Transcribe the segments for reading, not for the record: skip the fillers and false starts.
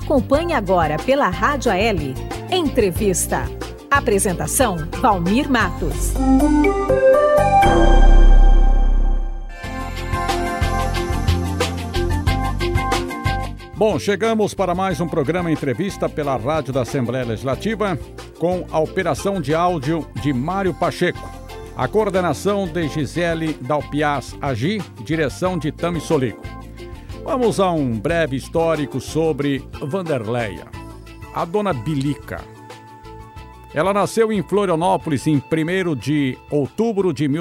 Acompanhe agora pela Rádio AL Entrevista. Apresentação, Valmir Matos. Bom, chegamos para mais um programa Entrevista pela Rádio da Assembleia Legislativa, com a operação de áudio de Mário Pacheco, a coordenação de Gisele Dalpiaz Agi, direção de Tami Solico. Vamos a um breve histórico sobre Wanderleia, a dona Bilica. Ela nasceu em Florianópolis em 1º de outubro de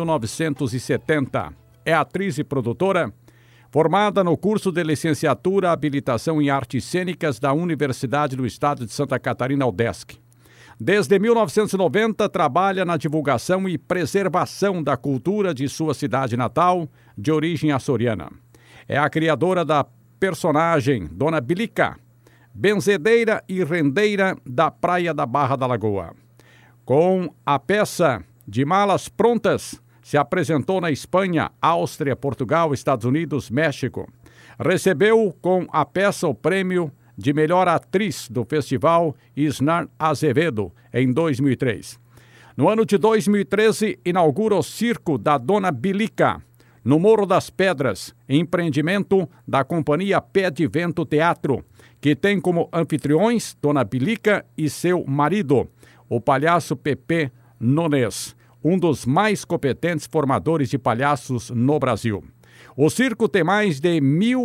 1970. É atriz e produtora, formada no curso de licenciatura Habilitação em Artes Cênicas da Universidade do Estado de Santa Catarina, UDESC. Desde 1990, trabalha na divulgação e preservação da cultura de sua cidade natal, de origem açoriana. É a criadora da personagem Dona Bilica, benzedeira e rendeira da Praia da Barra da Lagoa. Com a peça De Malas Prontas, se apresentou na Espanha, Áustria, Portugal, Estados Unidos, México. Recebeu com a peça o prêmio de melhor atriz do Festival Isnar Azevedo, em 2003. No ano de 2013, inaugura o Circo da Dona Bilica, no Morro das Pedras, empreendimento da companhia Pé de Vento Teatro, que tem como anfitriões Dona Bilica e seu marido, o palhaço Pepe Nunes, um dos mais competentes formadores de palhaços no Brasil. O circo tem mais de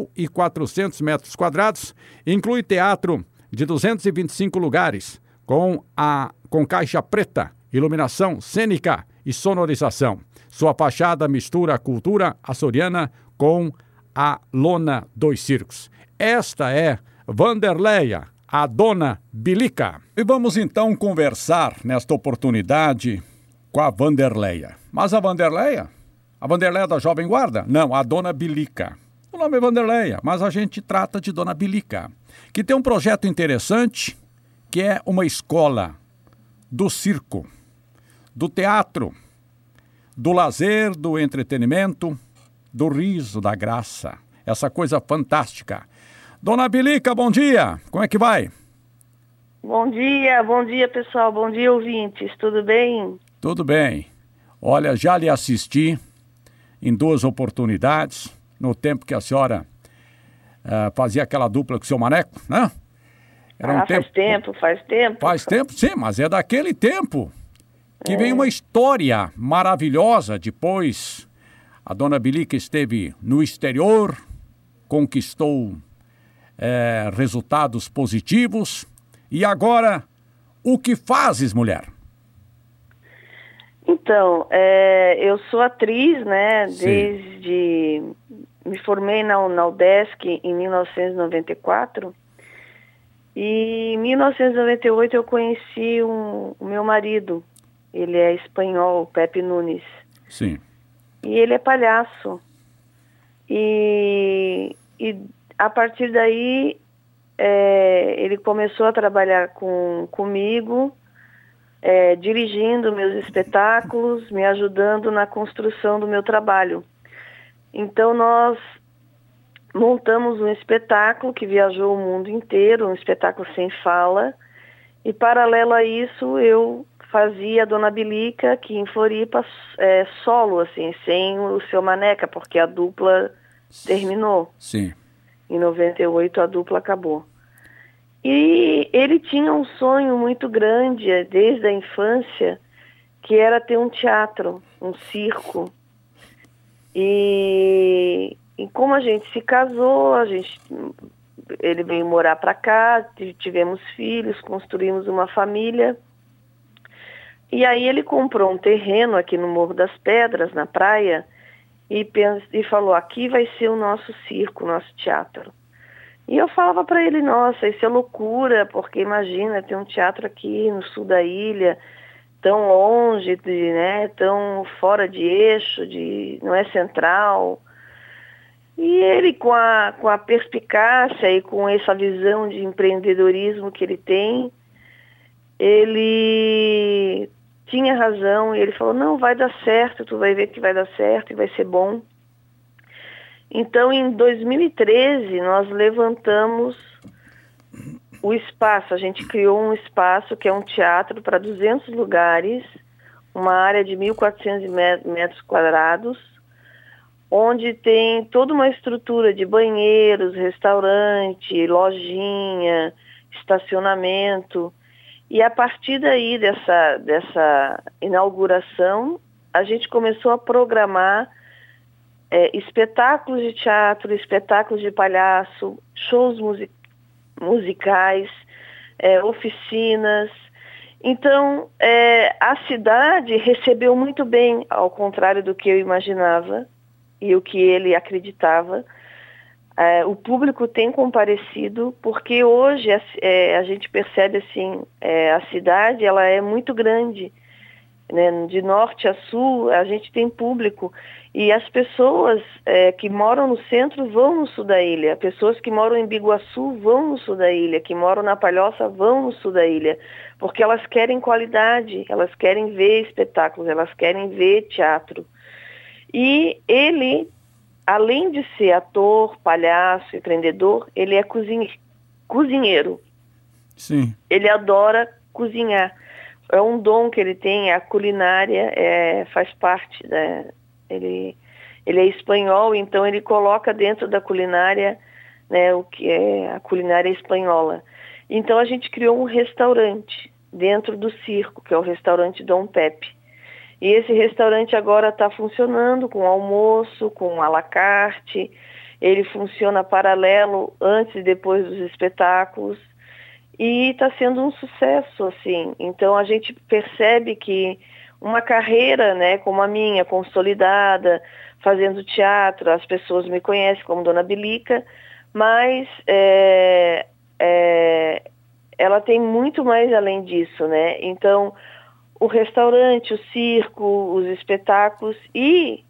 1.400 metros quadrados, inclui teatro de 225 lugares, com caixa preta, iluminação cênica e sonorização. Sua fachada mistura a cultura açoriana com a lona dos circos. Esta é Wanderleia, a dona Bilica. E vamos então conversar nesta oportunidade com a Wanderleia. Mas a Wanderleia da Jovem Guarda? Não, a Dona Bilica. O nome é Wanderleia, mas a gente trata de Dona Bilica, que tem um projeto interessante, que é uma escola do circo, do teatro, do lazer, do entretenimento, do riso, da graça. Essa coisa fantástica. Dona Bilica, bom dia. Como é que vai? Bom dia pessoal, bom dia ouvintes, tudo bem? Tudo bem. Olha, já lhe assisti em 2 oportunidades, no tempo que a senhora fazia aquela dupla com o seu Maneco, né? Faz tempo. Faz tempo, sim, mas é daquele tempo que vem uma história maravilhosa. Depois, a Dona Bilica esteve no exterior, conquistou resultados positivos. E agora, o que fazes, mulher? Então, eu sou atriz, né? Desde... Me formei na UDESC em 1994. E em 1998 eu conheci o meu marido. Ele é espanhol, o Pepe Nunes. Sim. E ele é palhaço. E a partir daí, ele começou a trabalhar comigo, dirigindo meus espetáculos, me ajudando na construção do meu trabalho. Então nós montamos um espetáculo que viajou o mundo inteiro, um espetáculo sem fala, e paralelo a isso eu fazia a Dona Bilica aqui em Floripa solo, assim, sem o seu Maneca, porque a dupla terminou. Sim. Em 98 a dupla acabou. E ele tinha um sonho muito grande desde a infância, que era ter um teatro, um circo. E como a gente se casou, ele veio morar para cá, tivemos filhos, construímos uma família. E aí ele comprou um terreno aqui no Morro das Pedras, na praia, e falou, aqui vai ser o nosso circo, o nosso teatro. E eu falava para ele, nossa, isso é loucura, porque imagina ter um teatro aqui no sul da ilha, tão longe, né, tão fora de eixo, não é central. E ele, com a perspicácia e com essa visão de empreendedorismo que ele tem, ele tinha razão, e ele falou, não, vai dar certo, tu vai ver que vai dar certo e vai ser bom. Então, em 2013, nós levantamos o espaço, a gente criou um espaço que é um teatro para 200 lugares, uma área de 1.400 metros quadrados, onde tem toda uma estrutura de banheiros, restaurante, lojinha, estacionamento. E a partir daí, dessa inauguração, a gente começou a programar espetáculos de teatro, espetáculos de palhaço, shows musicais, oficinas. Então, a cidade recebeu muito bem, ao contrário do que eu imaginava e o que ele acreditava. O público tem comparecido, porque hoje a gente percebe assim, a cidade ela é muito grande, né? De norte a sul a gente tem público, e as pessoas que moram no centro vão no sul da ilha, pessoas que moram em Biguaçu vão no sul da ilha, que moram na Palhoça vão no sul da ilha, porque elas querem qualidade, elas querem ver espetáculos, elas querem ver teatro. E ele, além de ser ator, palhaço, empreendedor, ele é cozinheiro. Sim. Ele adora cozinhar. É um dom que ele tem, a culinária faz parte ele é espanhol, então ele coloca dentro da culinária, né, o que é a culinária espanhola. Então a gente criou um restaurante dentro do circo, que é o restaurante Dom Pepe. E esse restaurante agora está funcionando com almoço, com à la carte. Ele funciona paralelo antes e depois dos espetáculos. E está sendo um sucesso, assim. Então a gente percebe que uma carreira, né, como a minha, consolidada, fazendo teatro, as pessoas me conhecem como Dona Bilica, mas ela tem muito mais além disso, né? Então, o restaurante, o circo, os espetáculos e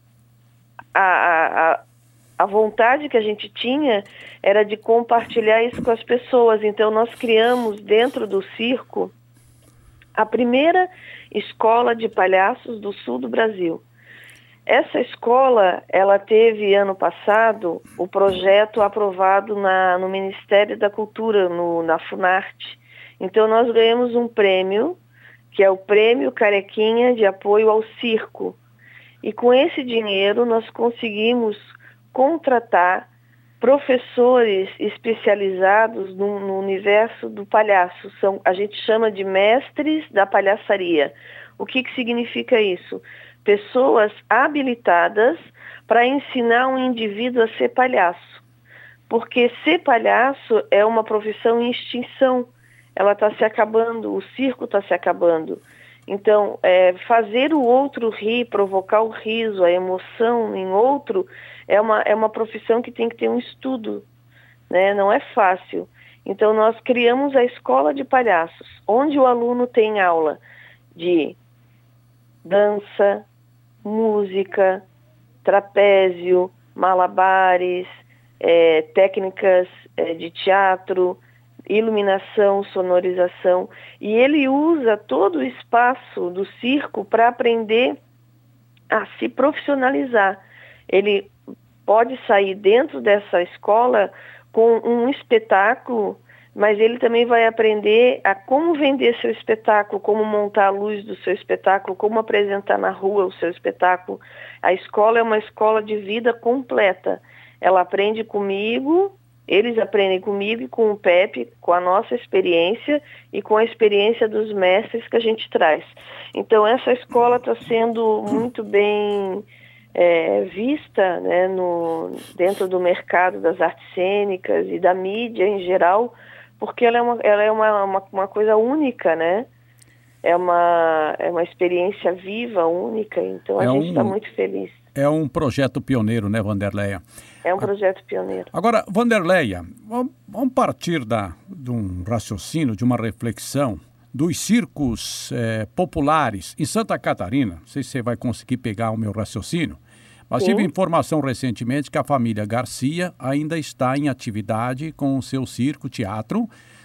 a vontade que a gente tinha era de compartilhar isso com as pessoas. Então, nós criamos dentro do circo a primeira escola de palhaços do sul do Brasil. Essa escola, ela teve ano passado o projeto aprovado no Ministério da Cultura, na Funarte. Então nós ganhamos um prêmio, que é o Prêmio Carequinha de Apoio ao Circo. E com esse dinheiro nós conseguimos contratar professores especializados no universo do palhaço. A gente chama de mestres da palhaçaria. O que significa isso? Pessoas habilitadas para ensinar um indivíduo a ser palhaço. Porque ser palhaço é uma profissão em extinção. Ela está se acabando, o circo está se acabando. Então, fazer o outro rir, provocar o riso, a emoção em outro, é uma profissão que tem que ter um estudo, né? Não é fácil. Então, nós criamos a Escola de Palhaços, onde o aluno tem aula de dança, música, trapézio, malabares, técnicas de teatro, iluminação, sonorização, e ele usa todo o espaço do circo para aprender a se profissionalizar. Ele pode sair dentro dessa escola com um espetáculo, mas ele também vai aprender a como vender seu espetáculo, como montar a luz do seu espetáculo, como apresentar na rua o seu espetáculo. A escola é uma escola de vida completa. Ela aprende comigo, eles aprendem comigo e com o Pepe, com a nossa experiência e com a experiência dos mestres que a gente traz. Então essa escola está sendo muito bem vista, né, dentro do mercado das artes cênicas e da mídia em geral, porque ela é uma coisa única, né? É uma experiência viva, única, então a gente está muito feliz. É um projeto pioneiro, né, Wanderleia? É um projeto pioneiro. Agora, Wanderleia, vamos partir de um raciocínio, de uma reflexão dos circos populares em Santa Catarina. Não sei se você vai conseguir pegar o meu raciocínio, mas tive informação recentemente que a família Garcia ainda está em atividade com o seu circo, teatro,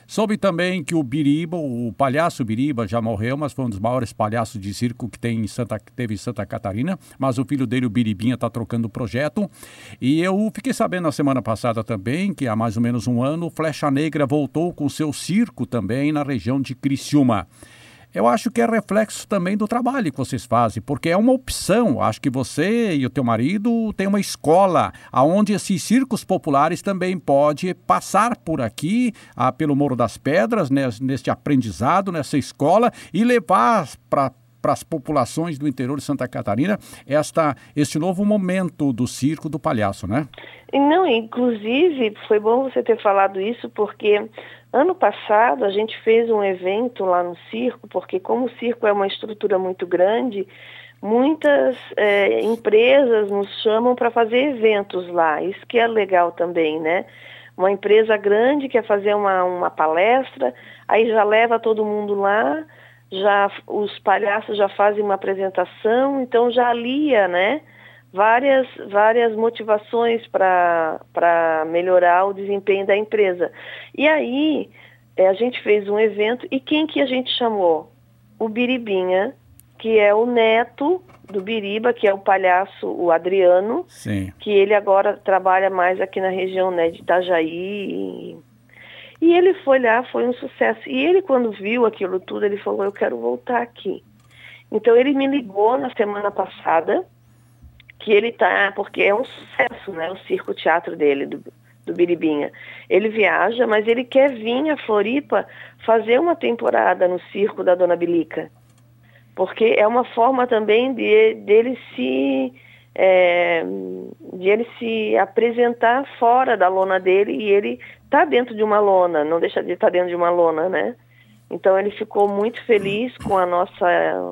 Soube também que o Biriba, o palhaço Biriba já morreu, mas foi um dos maiores palhaços de circo que teve em Santa Catarina, mas o filho dele, o Biribinha, está trocando o projeto. E eu fiquei sabendo na semana passada também que há mais ou menos um ano o Flecha Negra voltou com seu circo também na região de Criciúma. Eu acho que é reflexo também do trabalho que vocês fazem, porque é uma opção. Acho que você e o teu marido têm uma escola onde esses circos populares também podem passar por aqui, pelo Morro das Pedras, neste aprendizado, nessa escola, e levar para as populações do interior de Santa Catarina este novo momento do circo do palhaço, né? Não, inclusive, foi bom você ter falado isso, porque ano passado a gente fez um evento lá no circo, porque como o circo é uma estrutura muito grande, muitas empresas nos chamam para fazer eventos lá, isso que é legal também, né? Uma empresa grande quer fazer uma palestra, aí já leva todo mundo lá, já os palhaços já fazem uma apresentação, então já alia, né? Várias motivações para melhorar o desempenho da empresa. E aí, a gente fez um evento, e quem que a gente chamou? O Biribinha, que é o neto do Biriba, que é o palhaço, o Adriano. Sim. Que ele agora trabalha mais aqui na região, né, de Itajaí. E ele foi lá, foi um sucesso. E ele, quando viu aquilo tudo, ele falou, eu quero voltar aqui. Então, ele me ligou na semana passada, que ele porque é um sucesso, né, o circo-teatro dele, do Biribinha. Ele viaja, mas ele quer vir a Floripa fazer uma temporada no circo da Dona Bilica, porque é uma forma também de ele se apresentar fora da lona dele, e ele está dentro de uma lona, não deixa de estar dentro de uma lona, né? Então ele ficou muito feliz com a nossa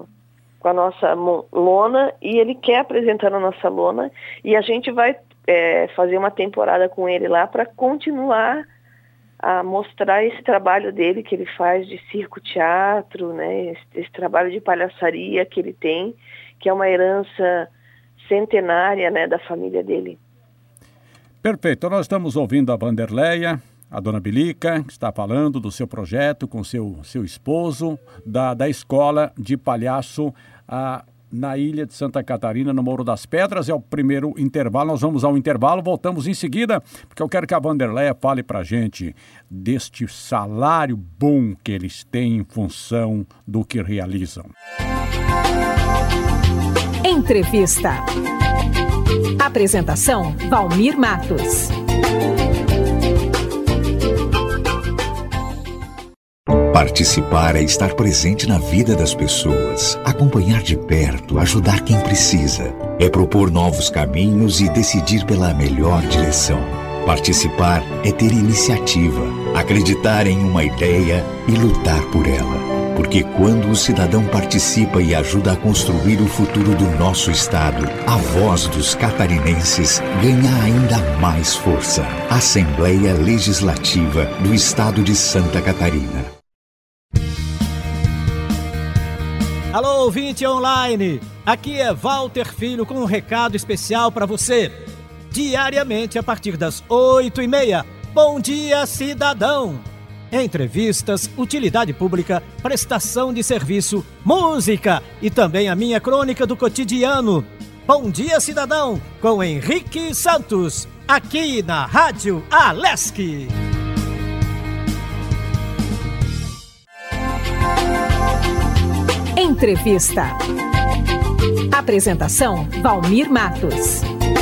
lona, e ele quer apresentar na nossa lona, e a gente vai fazer uma temporada com ele lá para continuar a mostrar esse trabalho dele que ele faz de circo-teatro, né? Esse trabalho de palhaçaria que ele tem, que é uma herança centenária, né, da família dele. Perfeito, nós estamos ouvindo a Vanderleia, a Dona Bilica, que está falando do seu projeto com seu esposo, da escola de palhaço na ilha de Santa Catarina, no Morro das Pedras. É o primeiro intervalo, nós vamos ao intervalo, voltamos em seguida, porque eu quero que a Vanderleia fale para a gente deste salário bom que eles têm em função do que realizam. Entrevista. Apresentação, Valmir Matos. Participar é estar presente na vida das pessoas, acompanhar de perto, ajudar quem precisa. É propor novos caminhos e decidir pela melhor direção. Participar é ter iniciativa, acreditar em uma ideia e lutar por ela. Porque quando o cidadão participa e ajuda a construir o futuro do nosso estado, a voz dos catarinenses ganha ainda mais força. Assembleia Legislativa do Estado de Santa Catarina. Alô, ouvinte online! Aqui é Walter Filho com um recado especial para você. Diariamente, a partir das 8h30, Bom Dia Cidadão! Entrevistas, utilidade pública, prestação de serviço, música e também a minha crônica do cotidiano. Bom Dia Cidadão, com Henrique Santos, aqui na Rádio Alesc. Entrevista. Apresentação, Valmir Matos.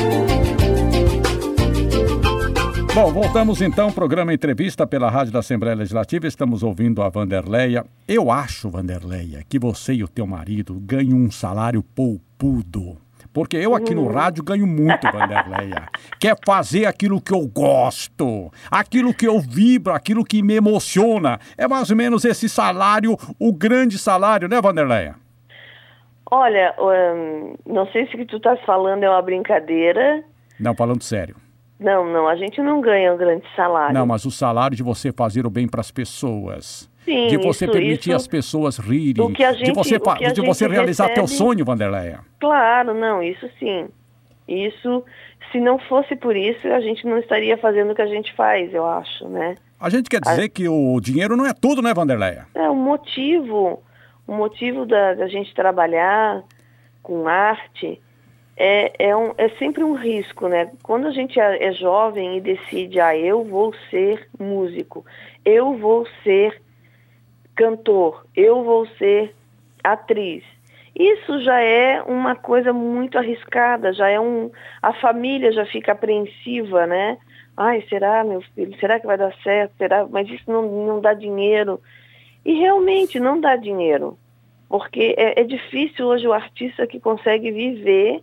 Bom, voltamos então ao programa Entrevista pela Rádio da Assembleia Legislativa. Estamos ouvindo a Vanderleia. Eu acho, Vanderleia, que você e o teu marido ganham um salário poupudo. Porque eu aqui no rádio ganho muito, Vanderleia. Quer fazer aquilo que eu gosto, aquilo que eu vibro, aquilo que me emociona. É mais ou menos esse salário, o grande salário, né, Vanderleia? Olha, não sei se o que tu estás falando é uma brincadeira. Não, falando sério. Não, a gente não ganha um grande salário. Não, mas o salário de você fazer o bem para as pessoas. Sim, de você permitir as pessoas rirem, de você realizar teu sonho, Vanderleia. Claro, não, isso sim. Isso, se não fosse por isso, a gente não estaria fazendo o que a gente faz, eu acho, né? A gente quer dizer que o dinheiro não é tudo, né, Wanderleia? O motivo da gente trabalhar com arte é sempre um risco, né? Quando a gente é jovem e decide, eu vou ser músico, eu vou ser cantor, eu vou ser atriz. Isso já é uma coisa muito arriscada, a família já fica apreensiva, né? Será, meu filho? Será que vai dar certo? Será? Mas isso não dá dinheiro. E realmente não dá dinheiro, porque é difícil hoje o artista que consegue viver,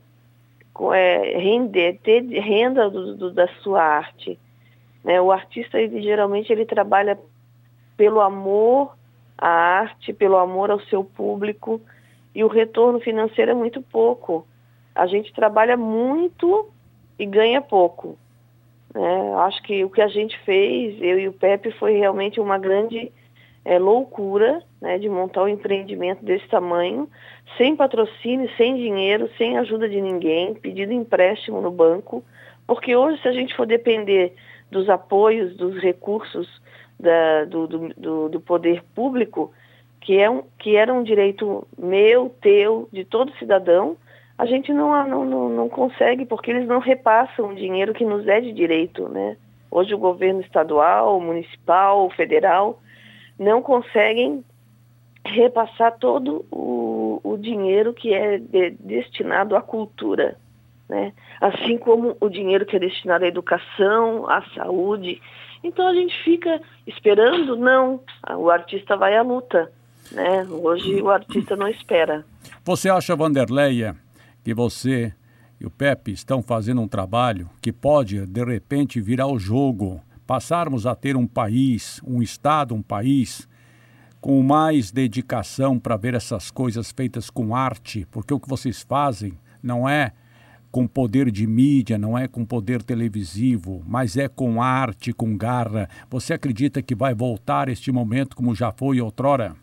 ter renda da sua arte. Né? O artista, geralmente, ele trabalha pelo amor à arte, pelo amor ao seu público, e o retorno financeiro é muito pouco. A gente trabalha muito e ganha pouco. Né? Acho que o que a gente fez, eu e o Pepe, foi realmente uma grande loucura, né, de montar um empreendimento desse tamanho, sem patrocínio, sem dinheiro, sem ajuda de ninguém, pedindo empréstimo no banco, porque hoje, se a gente for depender dos apoios, dos recursos do poder público, que era um direito meu, teu, de todo cidadão, a gente não consegue, porque eles não repassam o dinheiro que nos é de direito, né? Hoje o governo estadual, municipal, federal, não conseguem repassar todo o dinheiro que é destinado à cultura, né? Assim como o dinheiro que é destinado à educação, à saúde. Então a gente fica esperando, o artista vai à luta, né? Hoje o artista não espera. Você acha, Wanderleia, que você e o Pepe estão fazendo um trabalho que pode, de repente, virar o jogo, passarmos a ter um país, um estado, um país com mais dedicação para ver essas coisas feitas com arte, porque o que vocês fazem não é com poder de mídia, não é com poder televisivo, mas é com arte, com garra. Você acredita que vai voltar este momento como já foi outrora?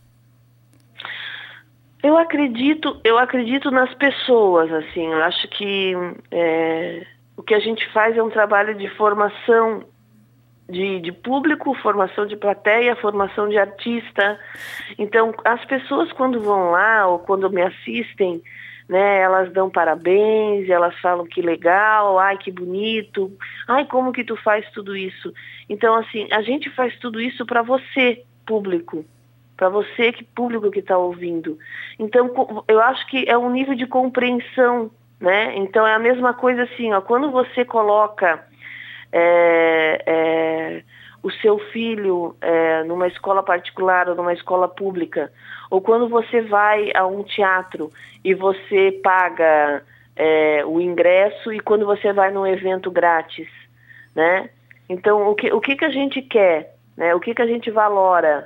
Eu acredito nas pessoas, assim. Eu acho que o que a gente faz é um trabalho de formação de público, formação de plateia, formação de artista. Então, as pessoas quando vão lá ou quando me assistem, né, elas dão parabéns, elas falam que legal, que bonito, como que tu faz tudo isso? Então, assim, a gente faz tudo isso para você, público, para você, público que está ouvindo. Então, eu acho que é um nível de compreensão, né? Então, é a mesma coisa assim, quando você coloca o seu filho numa escola particular ou numa escola pública, ou quando você vai a um teatro e você paga o ingresso e quando você vai num evento grátis, né? Então, o que a gente quer, né? O que a gente valora,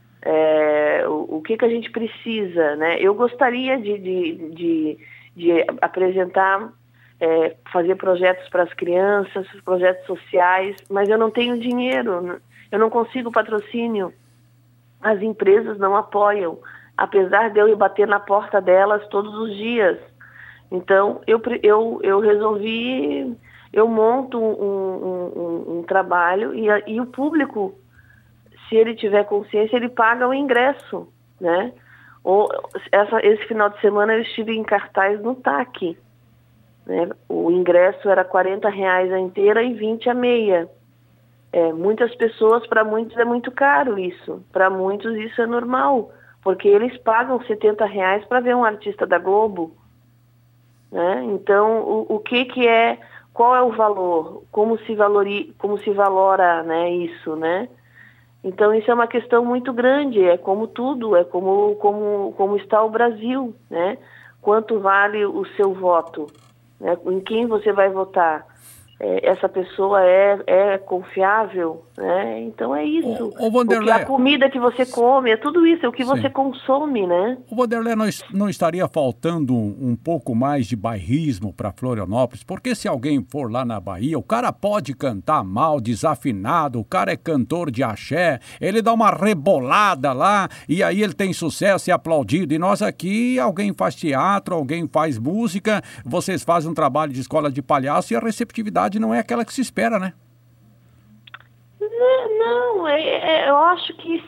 o que a gente precisa, né? Eu gostaria de apresentar, fazer projetos para as crianças, projetos sociais, mas eu não tenho dinheiro, eu não consigo patrocínio. As empresas não apoiam, apesar de eu ir bater na porta delas todos os dias. Então, eu resolvi, eu monto um trabalho e o público, se ele tiver consciência, ele paga o ingresso, né? Esse final de semana eu estive em cartaz no TAC, né? O ingresso era R$40 a inteira e 20 a meia. Muitas pessoas, para muitos é muito caro isso. Para muitos isso é normal, porque eles pagam R$70 para ver um artista da Globo, né? Então, qual é o valor? Como se valora, né, isso, né? Então, isso é uma questão muito grande, é como tudo, é como está o Brasil, né? Quanto vale o seu voto? Né? Em quem você vai votar? Essa pessoa é confiável, né? Então é isso. Porque a comida que você come, é tudo isso, é o que você consome, né? O Wanderleia, não estaria faltando um pouco mais de bairrismo para Florianópolis? Porque se alguém for lá na Bahia, o cara pode cantar mal, desafinado, o cara é cantor de axé, ele dá uma rebolada lá e aí ele tem sucesso e é aplaudido. E nós aqui, alguém faz teatro, alguém faz música, vocês fazem um trabalho de escola de palhaço e a receptividade não é aquela que se espera, né? Não, eu acho que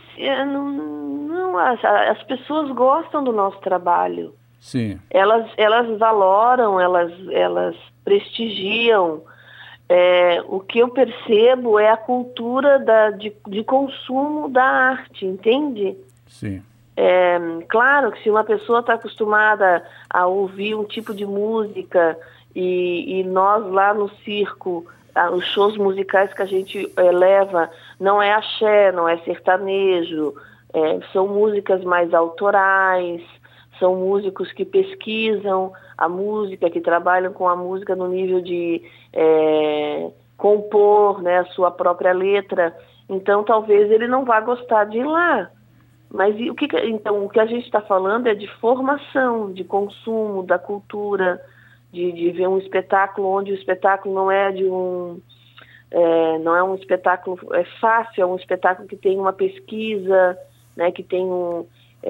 as pessoas gostam do nosso trabalho. Sim. Elas valoram, elas prestigiam. O que eu percebo é a cultura de consumo da arte, entende? Sim. Claro que se uma pessoa está acostumada a ouvir um tipo de música e nós lá no circo, os shows musicais que a gente leva não é axé, não é sertanejo, são músicas mais autorais, são músicos que pesquisam a música, que trabalham com a música no nível de compor, né, a sua própria letra. Então talvez ele não vá gostar de ir lá. Mas então o que a gente está falando é de formação, de consumo, da cultura, de ver um espetáculo onde o espetáculo não é não é um espetáculo fácil, é um espetáculo que tem uma pesquisa, né, que tem um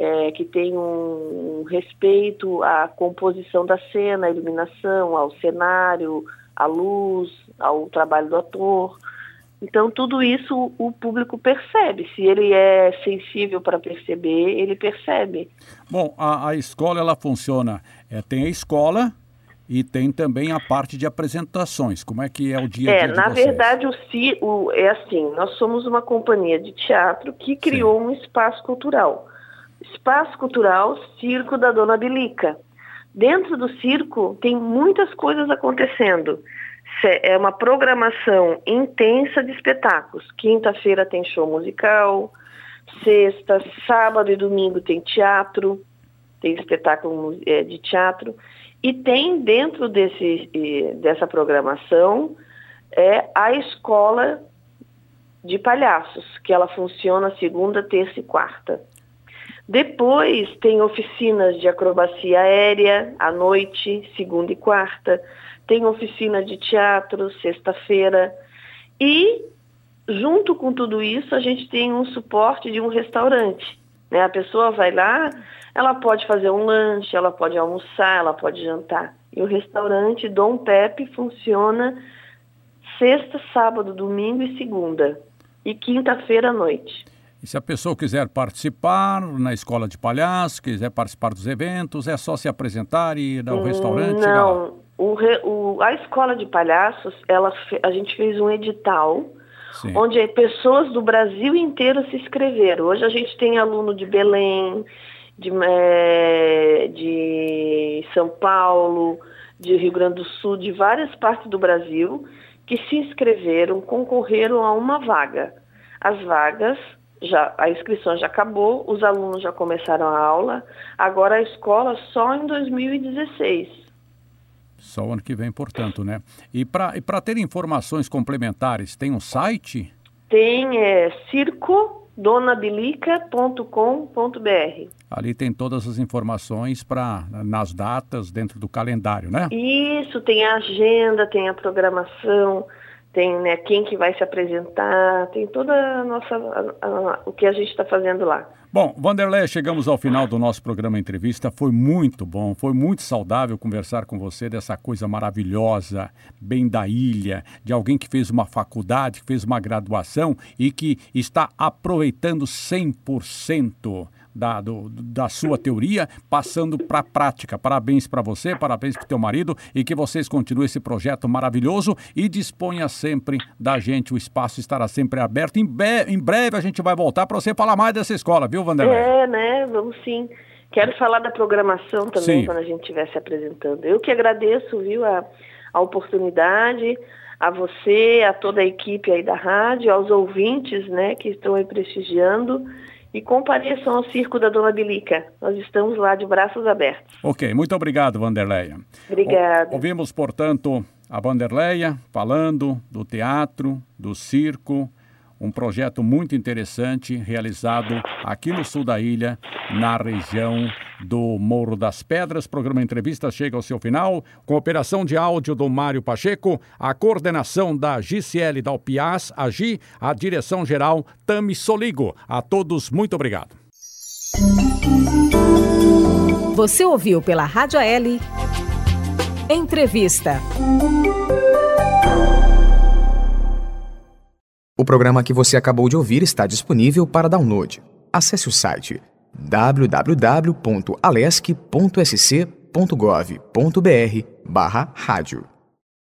respeito à composição da cena, à iluminação, ao cenário, à luz, ao trabalho do ator. Então, tudo isso o público percebe. Se ele é sensível para perceber, ele percebe. Bom, a escola, ela funciona. Tem a escola e tem também a parte de apresentações. Como é que é o dia a dia de vocês? Na verdade, é assim, nós somos uma companhia de teatro que criou um espaço cultural. Espaço Cultural Circo da Dona Bilica. Dentro do circo tem muitas coisas acontecendo. É uma programação intensa de espetáculos. Quinta-feira tem show musical, sexta, sábado e domingo tem teatro, tem espetáculo de teatro. E tem dentro dessa programação a escola de palhaços, que ela funciona segunda, terça e quarta. Depois tem oficinas de acrobacia aérea à noite, segunda e quarta. Tem oficina de teatro, sexta-feira. E, junto com tudo isso, a gente tem um suporte de um restaurante, né? A pessoa vai lá, ela pode fazer um lanche, ela pode almoçar, ela pode jantar. E o restaurante Dom Pepe funciona sexta, sábado, domingo e segunda. E quinta-feira à noite. E se a pessoa quiser participar na escola de palhaços, quiser participar dos eventos, é só se apresentar e ir ao restaurante? Não, a escola de palhaços, a gente fez um edital, sim, onde pessoas do Brasil inteiro se inscreveram. Hoje a gente tem aluno de Belém, de São Paulo, de Rio Grande do Sul, de várias partes do Brasil, que se inscreveram, concorreram a uma vaga. As vagas... a inscrição já acabou, os alunos já começaram a aula, agora a escola só em 2016. Só o ano que vem, portanto, né? E para ter informações complementares, tem um site? Tem, circodonabilica.com.br. Ali tem todas as informações nas datas dentro do calendário, né? Isso, tem a agenda, tem a programação... Tem, né, quem que vai se apresentar, tem toda o que a gente está fazendo lá. Bom, Wanderleia, chegamos ao final do nosso programa Entrevista. Foi muito bom, foi muito saudável conversar com você dessa coisa maravilhosa, bem da ilha, de alguém que fez uma faculdade, que fez uma graduação e que está aproveitando 100% da sua teoria, passando para a prática. Parabéns para você, parabéns para o teu marido e que vocês continuem esse projeto maravilhoso e disponha sempre da gente, o espaço estará sempre aberto. Em breve a gente vai voltar para você falar mais dessa escola, viu, Wanderleia? Né? Vamos sim. Quero falar da programação também, sim, quando a gente estiver se apresentando. Eu que agradeço, viu, a oportunidade, a você, a toda a equipe aí da rádio, aos ouvintes, né, que estão aí prestigiando. E compareçam ao Circo da Dona Bilica. Nós estamos lá de braços abertos. Ok, muito obrigado, Wanderleia. Obrigada. Ouvimos, portanto, a Wanderleia falando do teatro, do circo, um projeto muito interessante realizado aqui no sul da ilha, na região do Morro das Pedras. O programa Entrevista chega ao seu final, com a operação de áudio do Mário Pacheco, a coordenação da Gisele Dalpiaz, a direção-geral Tami Soligo. A todos, muito obrigado. Você ouviu pela Rádio AL Entrevista. O programa que você acabou de ouvir está disponível para download. Acesse o site www.alesc.sc.gov.br/rádio.